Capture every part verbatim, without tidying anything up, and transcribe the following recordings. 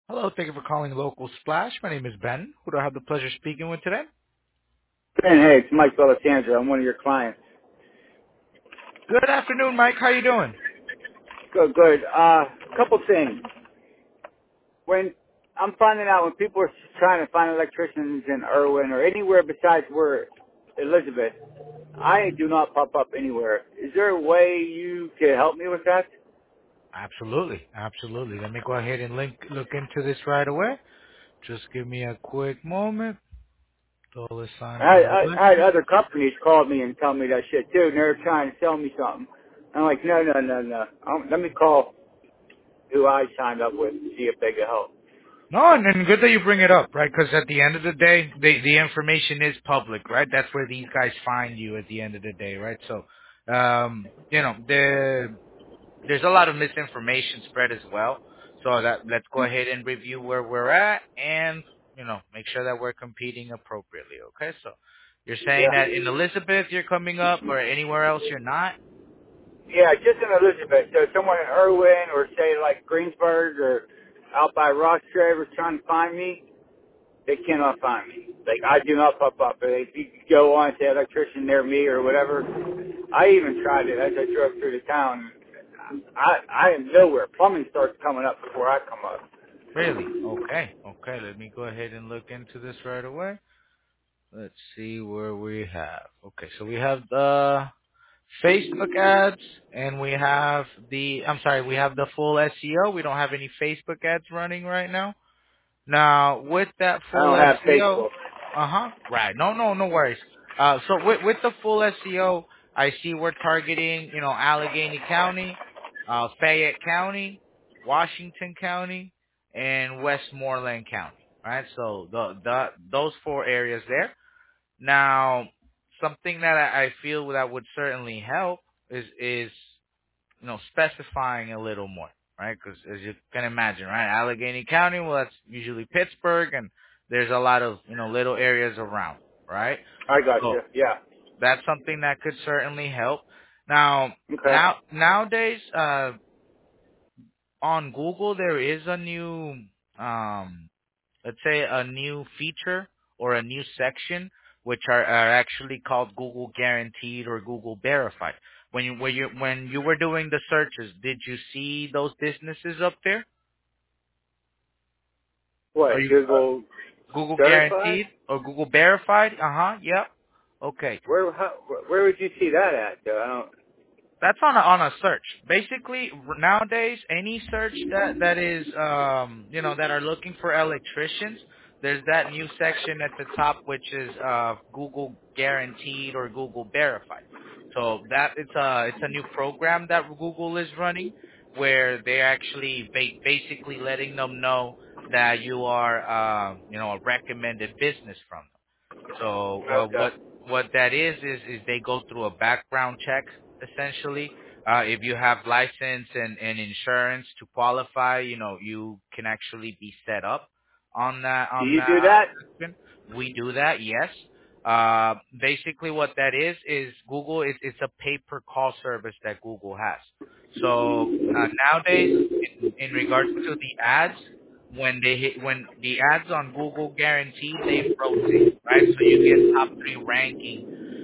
Hello, thank you for calling Local Splash. My name is Ben. Who do I have the pleasure of speaking with today? Ben, hey, it's Mike Belisandro. I'm one of your clients. Good afternoon, Mike. How you doing? Good, good. Uh, couple things. When I'm finding out when people are trying to find electricians in Irwin or anywhere besides where Elizabeth, I do not pop up anywhere. Is there a way you could help me with that? Absolutely, absolutely. Let me go ahead and link, look into this right away. Just give me a quick moment. Todo I, Sandro I, I had Electric. other companies call me and tell me that shit too, and they're trying to sell me something. I'm like, no, no, no, no. Um, let me call who I signed up with and see if they can help. No, and, and good that you bring it up, right? Because at the end of the day, the the information is public, right? That's where these guys find you at the end of the day, right? So, um, you know, the there's a lot of misinformation spread as well. So that let's go ahead and review where we're at and, you know, make sure that we're competing appropriately. Okay. So you're saying Yeah. that in Elizabeth you're coming up or anywhere else you're not? Yeah, just in Elizabeth. So someone in Irwin or say like Greensburg or out by Ross Travers trying to find me, they cannot find me. Like I do not pop up. If you go on say electrician near me or whatever, I even tried it as I drove through the town. I I am nowhere. Plumbing starts coming up before I come up. Really? Okay. Okay. Let me go ahead and look into this right away. Let's see where we have. Okay. So we have the Facebook ads and we have the, I'm sorry, we have the full S E O. We don't have any Facebook ads running right now. Now, with that I full don't have S E O, Facebook. uh-huh, right. No, no, no worries. Uh, so with, with the full S E O, I see we're targeting, you know, Allegheny County, uh, Fayette County, Washington County, and Westmoreland County, right? So the, the, those four areas there. Now, something that I, I feel that would certainly help is, is you know, specifying a little more, right? Because as you can imagine, right, Allegheny County, well, that's usually Pittsburgh, and there's a lot of, you know, little areas around, right? I got So you. Yeah. that's something that could certainly help. Now, Okay. now nowadays, uh, on Google, there is a new, um, let's say a new feature or a new section which are, are actually called Google Guaranteed or Google Verified. When you when you when you were doing the searches, did you see those businesses up there? Are What? you uh, Google Google certified? Guaranteed or Google Verified? Uh huh. Yep. Okay. Where how, where would you see that at? Though? I don't. That's on a, on a search. Basically, r- nowadays, any search that that is, um, you know, that are looking for electricians, there's that new section at the top which is uh, Google Guaranteed or Google Verified. So that it's a it's a new program that Google is running where they're actually ba- basically letting them know that you are, uh, you know, a recommended business from them. So uh, what Okay. what that is is is they go through a background check essentially. Uh, if you have license and, and insurance to qualify, you know you can actually be set up on that Do on you that do uh, that? section. We do that, yes. Uh, basically, what that is is Google. It's, it's a pay per call service that Google has. So uh, nowadays, in, in regards to the ads, when they hit when the ads on Google Guaranteed, they rotate, right? So you get top three ranking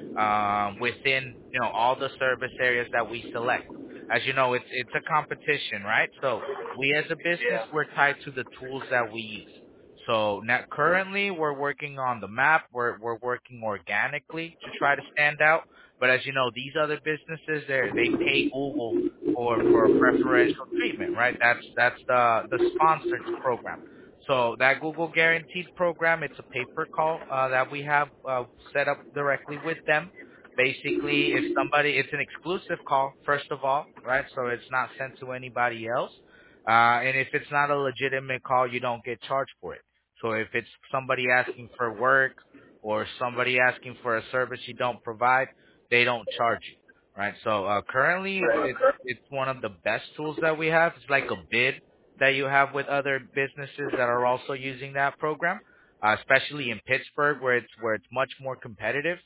um, within you know all the service areas that we select. As you know, it's it's a competition, right? So we as a business Yeah. we're tied to the tools that we use. So now currently we're working on the map. We're we're working organically to try to stand out. But as you know, these other businesses they they pay Google for for preferential treatment, right? That's that's the the sponsored program. So that Google Guaranteed program, it's a paper call uh, that we have uh, set up directly with them. Basically, if somebody, it's an exclusive call, first of all, right? So it's not sent to anybody else. Uh, and if it's not a legitimate call, you don't get charged for it. So if it's somebody asking for work or somebody asking for a service you don't provide, they don't charge you, right? So uh, currently, it's, Right. it's it's one of the best tools that we have. It's like a bid that you have with other businesses that are also using that program, uh, especially in Pittsburgh where it's where it's much more competitive.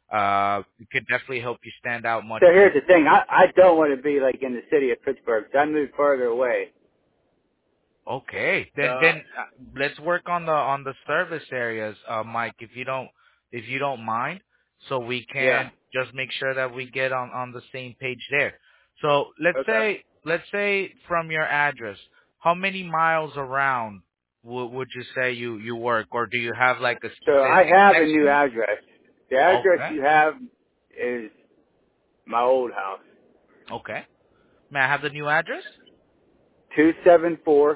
Uh, it could definitely help you stand out much So more. here's the thing. I, I don't want to be like in the city of Pittsburgh. So I moved further away. Okay. Then Uh, then uh, let's work on the on the service areas, uh, Mike, if you don't if you don't mind, so we yeah. can just make sure that we get on on the same page there. So let's Okay. say let's say from your address, how many miles around w- would you say you you work, or do you have like a So I specific have a new section? address. The address Okay. you have is my old house. Okay. May I have the new address? two seven four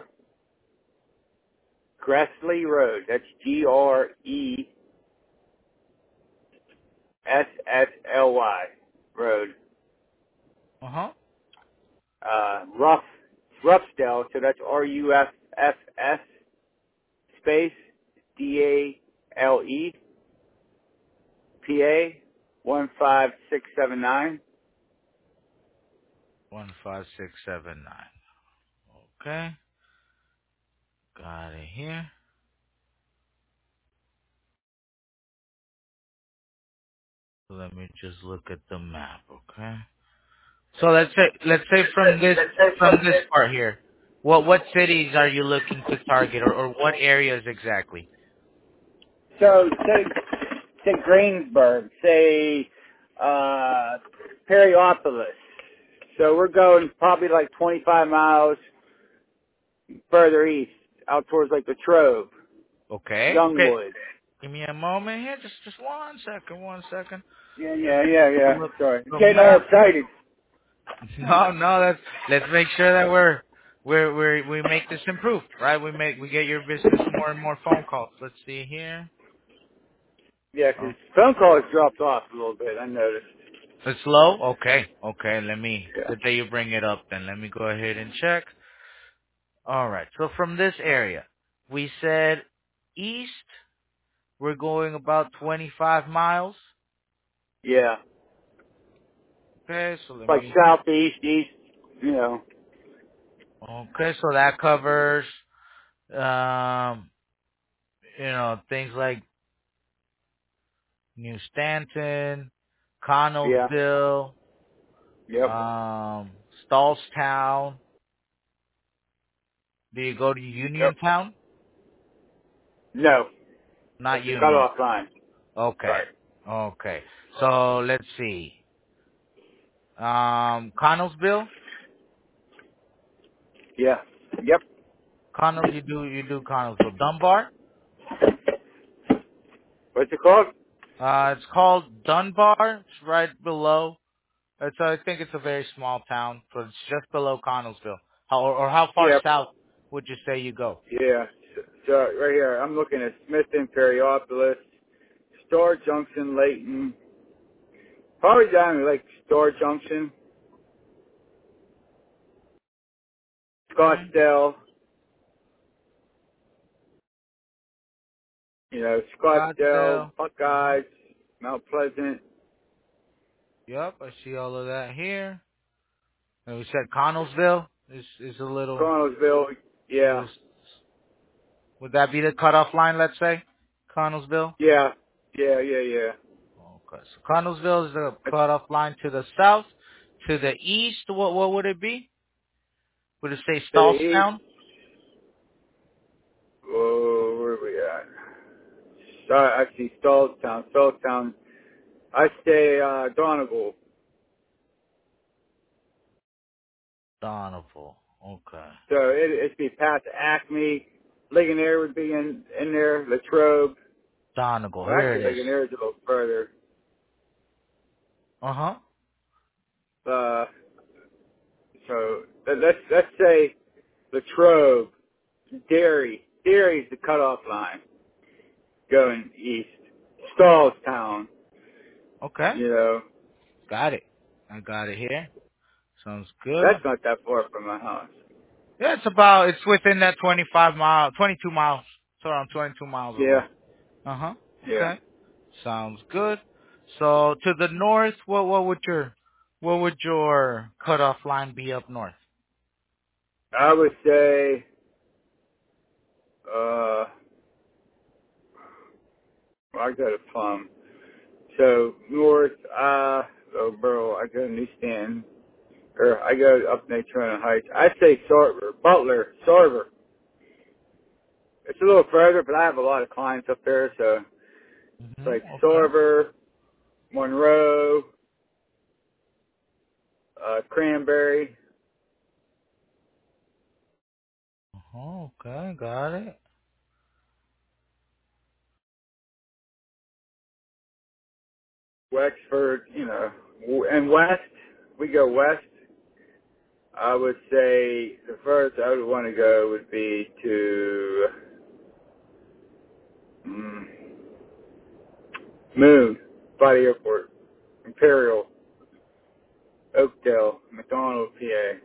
Gressley Road. That's G R E S S L Y Road. Uh huh. Uh, Rough, Roughsdale. So that's R U F F S space D A L E P A one five six seven nine. One five six seven nine. Okay. Got it here. So let me just look at the map, okay? So let's say let's say from this from this part here, what what cities are you looking to target, or, or what areas exactly? So say say Greensburg, say uh, Perryopolis. So we're going probably like twenty-five miles further east, out towards like the Trove, Okay, okay. Youngwood. Give me a moment here, just just one second, one second. Yeah, yeah, yeah, yeah. Pull up Sorry, the getting all map. excited. No, no, that's let's make sure that we're we're we're we make this improve, right? We make we get your business more and more phone calls. Let's see here. Yeah, Oh, 'cause phone calls dropped off a little bit. I noticed. it's low. Okay, okay. Let me. Yeah. Good that you bring it up. Then let me go ahead and check. All right. So from this area, we said east, we're going about twenty-five miles. Yeah. Okay, so let Like me. southeast, east. You know. Okay, so that covers, um, you know, things like New Stanton, Yeah. Connellsville, Yep. um, Stallstown. Do you go to Yep. Uniontown? No, Not that's the Union. cutoff line. Okay. Right. Okay. So let's see. Um, Connellsville. Yeah. Yep. Connell, you do you do Connellsville. Dunbar. What's it called? Uh, it's called Dunbar. It's right below. It's I think it's a very small town, so it's just below Connellsville. How or, or how far Yeah. south would you say you go? Yeah. So, so right here, I'm looking at Smithton, Perryopolis, Star Junction, Layton. Probably down to like Star Junction, Okay. Scottsdale. You know, Scottsdale, Scottsdale. Uh-huh. Buckeyes, Mount Pleasant, Yep, I see all of that here. And we said Connellsville is is a little Connellsville. Yeah. little. Would that be the cutoff line? Let's say Connellsville. Yeah. Yeah. Yeah. Yeah. Okay, so Connellsville is the That's cutoff line to the south. To the east, what what would it be? Would it say to the east. Stallstown? Oh, where are we at? Uh, actually, Stallstown. Stallstown. I stay uh, Donegal. Donoval. Okay. So it, it'd be past Acme. Ligonier would be in, in there. Latrobe. Donegal. Well, Here actually, it is. Ligonier is a little further. Uh huh. Uh, so let- let's, let's say Latrobe, Derry. Derry's the cutoff line going east. Stallstown, Okay. you know. Got it. I got it here. Sounds good. That's not that far from my house. Yeah, it's about it's within that twenty-five mile, twenty-two miles. It's around twenty-two miles away. Yeah, Uh huh. yeah. Okay. Sounds good. So to the north, what what would your what would your cutoff line be up north? I would say, uh, well, I go to Plum. So north, uh, oh, bro, I go to New Stanton. Or I go up Natrona Heights. I'd say Sarver, Butler, Sarver. It's a little further, but I have a lot of clients up there, so it's like Mm-hmm. Okay. Sorber, Monroe, uh, Cranberry. Uh-huh, okay, got it. Wexford, you know, w- and west, we go west. I would say the first I would want to go would be to mm, Moon by the airport, Imperial, Oakdale, McDonald, P A.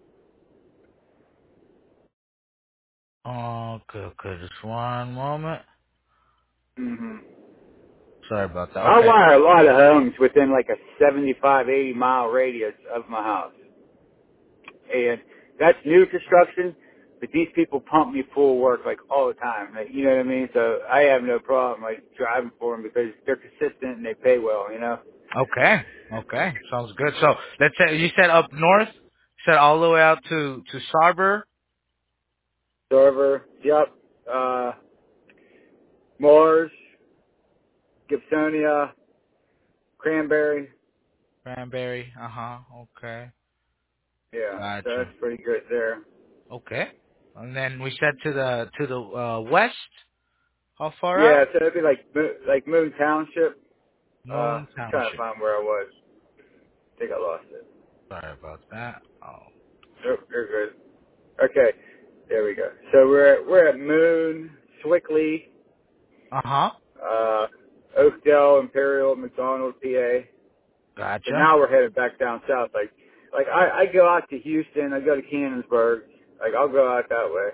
Okay, okay, just one moment. Mm-hmm. Sorry about that. I Okay. wire a lot of homes within like a seventy-five, eighty mile radius of my house. And that's new construction, but these people pump me full work like all the time. Like, you know what I mean? So I have no problem like driving for them because they're consistent and they pay well, you know? Okay. Okay. Sounds good. So let's say you said up north, you said all the way out to to Sarber, Server, yep, uh, Mars, Gibsonia, Cranberry. Cranberry. Uh huh. Okay. Yeah, so Gotcha. that's pretty good there. Okay. And then we said to the to the uh, west. How far out? Yeah, so it'd be like Mo- like Moon Township. Uh, Moon trying to Township. find where I was. I think I lost it. Sorry about that. Oh. Nope, you're good. Okay, there we go. So we're at, we're at Moon, Swickley, Uh huh. uh, Oakdale, Imperial, McDonald, P A. So Gotcha. now we're headed back down south. Like, like I, I go out to Houston. I go to Cannonsburg. Like I'll go out that way.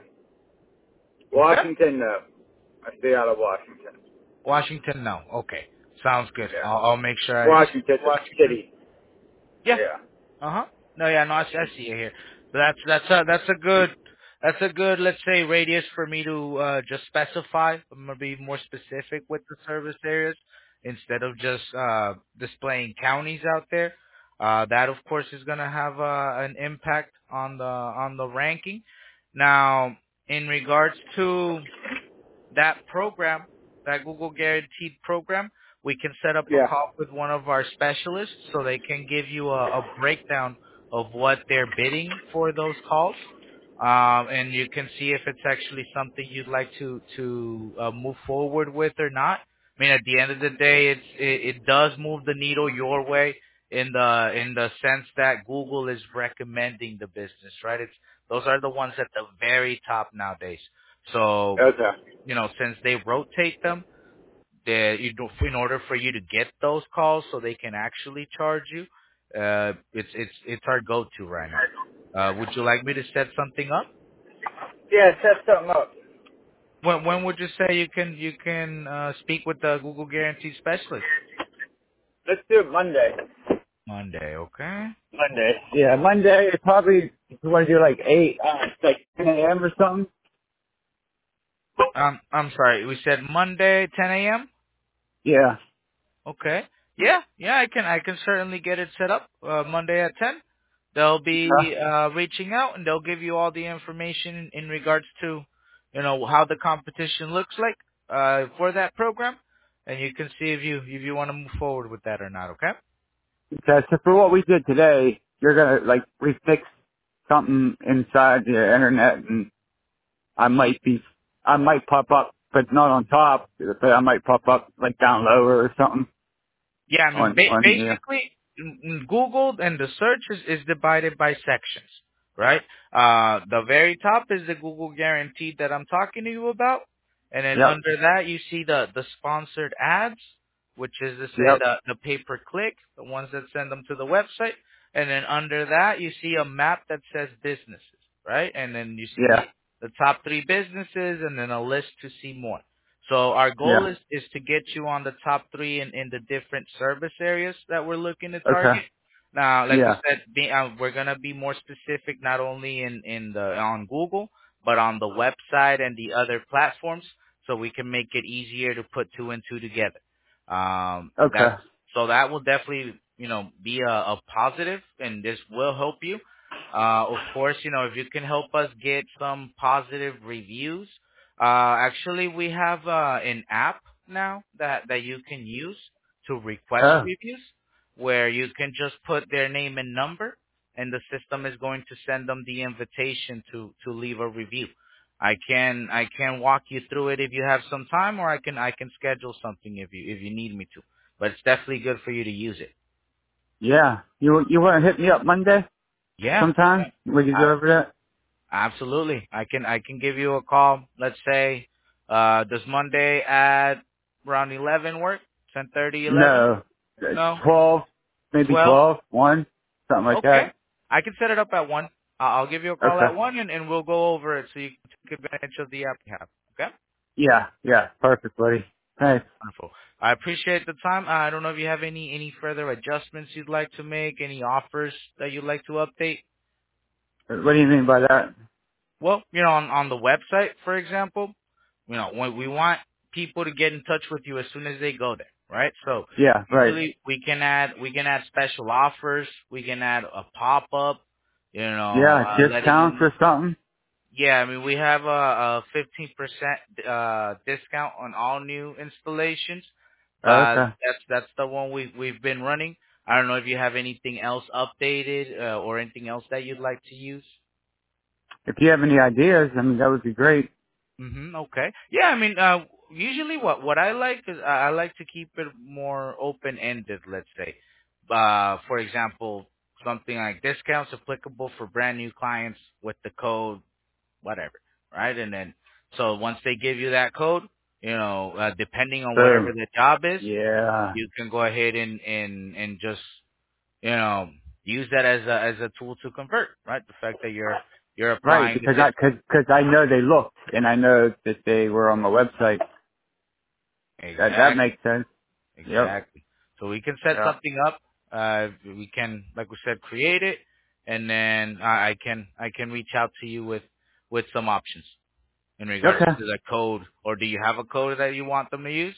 Okay. Washington, no. I stay out of Washington. Washington, no. Okay. Sounds good. Yeah. I'll, I'll make sure I Washington's a Washington. city. Yeah. Yeah. Uh huh. No, yeah, no, I, see- I see it here. That's that's a that's a good that's a good let's say radius for me to uh just specify. I'm gonna be more specific with the service areas instead of just uh displaying counties out there. Uh, that of course is gonna have uh, an impact on the on the ranking. Now, in regards to that program, that Google Guaranteed program, we can set up a Yeah. call with one of our specialists so they can give you a, a breakdown of what they're bidding for those calls. Um, and you can see if it's actually something you'd like to to uh, move forward with or not. I mean, at the end of the day, it's it, it does move the needle your way in the in the sense that Google is recommending the business, right? It's those are the ones at the very top nowadays. So Okay. you know, since they rotate them, they, you know, in order for you to get those calls so they can actually charge you, uh, it's it's it's our go-to right now. Uh, would you like me to set something up? Yeah, set something up. When when would you say you can you can uh, speak with the Google Guarantee specialist? Let's do it Monday. Monday, okay. Monday. Yeah, Monday. Probably if you want to do like eight, uh, like ten a m or something. Um, I'm sorry, we said Monday, ten a m. Yeah. Okay. Yeah, yeah, I can I can certainly get it set up uh, Monday at ten. They'll Huh? be uh, reaching out and they'll give you all the information in regards to, you know, how the competition looks like uh, for that program, and you can see if you if you want to move forward with that or not. Okay. Okay, so for what we did today, you're gonna like refix something inside the internet, and I might be, I might pop up, but not on top, but I might pop up like down lower or something Yeah, I mean, on ba- on yeah. basically, n- n- Google and the search is, is divided by sections, right? Uh, the very top is the Google Guaranteed that I'm talking to you about, and then Yep. under that you see the the sponsored ads, which is to say Yep. the the pay per click, the ones that send them to the website, and then under that you see a map that says businesses, right? And then you Yeah. see the top three businesses, and then a list to see more. So our goal Yeah. is, is to get you on the top three in, in the different service areas that we're looking to Okay. target. Now, like we Yeah. said, be, uh, we're gonna be more specific not only in, in the on Google, but on the website and the other platforms, so we can make it easier to put two and two together. Um, Okay. that's so that will definitely you know be a, a positive, and this will help you. Uh, of course, you know if you can help us get some positive reviews Uh, actually, we have uh, an app now that that you can use to request Oh, reviews, where you can just put their name and number, and the system is going to send them the invitation to to leave a review. I can I can walk you through it if you have some time, or I can I can schedule something if you if you need me to. But it's definitely good for you to use it. yeah. You you want to hit me up Monday Yeah, sometime? We can I, go over that. absolutely. I can I can give you a call. Let's say, uh, does Monday at around eleven work? Ten thirty, eleven? No, Uh, No, twelve, maybe twelve. twelve, one, something like Okay, that. I can set it up at one. Uh, I'll give you a call Okay. at one, and, and we'll go over it so you can take advantage of the app you have. Okay. Yeah, yeah, perfect, buddy. Thanks. Wonderful. I appreciate the time. I don't know if you have any any further adjustments you'd like to make, any offers that you'd like to update. What do you mean by that? Well, you know, on, on the website, for example, you know, when we want people to get in touch with you as soon as they go there, right? So Yeah, right. usually we can add we can add special offers, we can add a pop up, you know, Yeah, uh, letting discounts you. or something. Yeah, I mean we have a, a fifteen percent uh, discount on all new installations, but Okay. that's that's the one we we've been running. I don't know if you have anything else updated uh, or anything else that you'd like to use. If you have any ideas, I mean, that would be great. hmm Okay. Yeah, I mean, uh, usually what what I like is I I like to keep it more open ended. Let's say, uh, for example, something like discounts applicable for brand new clients with the code whatever, right? And then so once they give you that code, you know, uh, depending on whatever Boom. the job is, Yeah. you can go ahead and and and just you know use that as a as a tool to convert, right? The fact that you're you're Right, applying the because I, discount. cause, cause I know they looked, and I know that they were on my website. That, that Exactly. makes sense. Yep. Exactly. So we can set Yeah. something up. Uh, we can, like we said, create it, and then I I can I can reach out to you with with some options in regards Okay. to the code. Or do you have a code that you want them to use?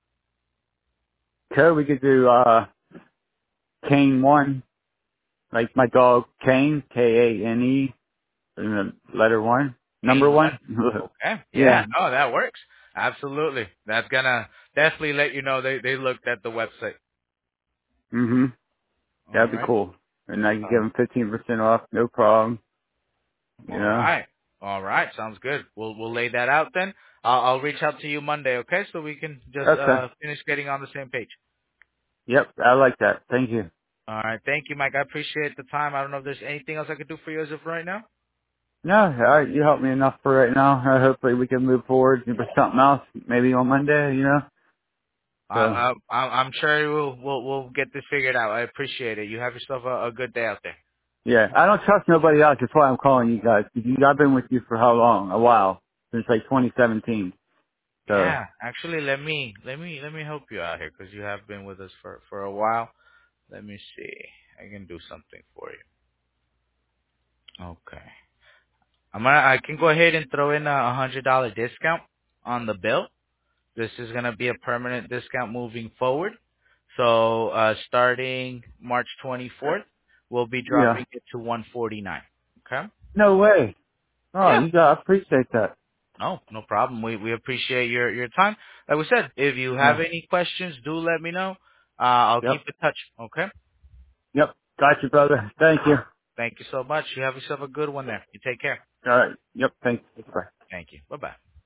So we could do, uh, Kane one, like my dog Kane, K A N E, and the letter one, number Kane one. one. Okay. Yeah. Yeah. No, that works. Absolutely. That's gonna definitely let you know they they looked at the website. hmm All That'd be right. cool. And I can give Uh, them fifteen percent off, no problem. You all know? right. All right. Sounds good. We'll we'll lay that out then. I'll, I'll reach out to you Monday, okay? So we can just Okay. uh finish getting on the same page. Yep, I like that. Thank you. All right. Thank you, Mike. I appreciate the time. I don't know if there's anything else I could do for you as of right now. No, all right, you helped me enough for right now. Uh, hopefully we can move forward with something else, maybe on Monday, you know? I, So, I, I- I'm sure we'll, we'll, we'll get this figured out. I appreciate it. You have yourself a, a good day out there. yeah, I don't trust nobody else. That's why I'm calling you guys. You, I've been with you for how long? A while. Since like twenty seventeen. So, Yeah, actually, let me, let me, let me help you out here because you have been with us for, for a while. Let me see. I can do something for you. Okay. I'm gonna, I can go ahead and throw in a hundred dollar discount on the bill. This is gonna be a permanent discount moving forward. So, uh, starting March twenty-fourth, we'll be yeah. dropping it to one forty-nine. Okay? No way. Oh, Yeah. you got, I appreciate that. No, no problem. We we appreciate your your time. Like we said, if you have Yeah. any questions, do let me know. Uh, I'll keep Yep. in touch. Okay. Yep. Got you, brother. Thank you. Thank you so much. You have yourself a good one there. You take care. All right. Yep. Thanks. Bye. Thank you. Bye bye.